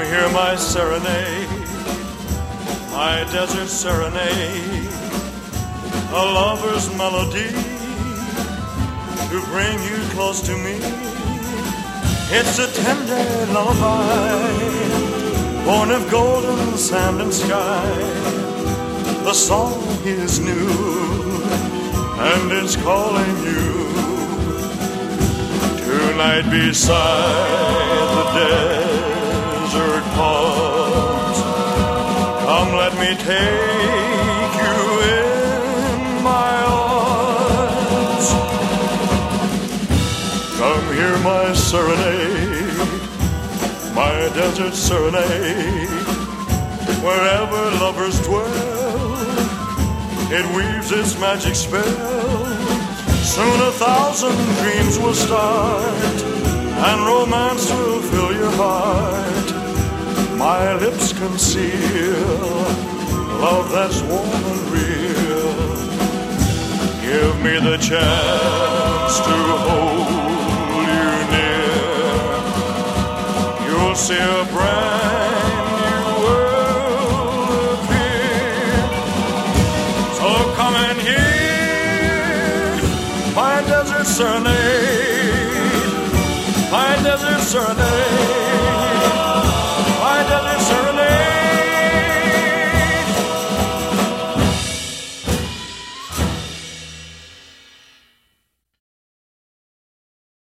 hear my serenade, my desert serenade, a lover's melody to bring you close to me. It's a tender lullaby, born of golden sand and sky. The song is new, and it's calling you. Tonight beside the desert palms, come let me take you in my arms. Come hear my serenade, my desert serenade. Wherever lovers dwell, it weaves its magic spell. Soon 1,000 dreams will start, and romance will fill your heart. My lips conceal love that's warm and real. Give me the chance to hold you near. You'll see a brand new world appear. So come and hear my desert serenade, my desert serenade.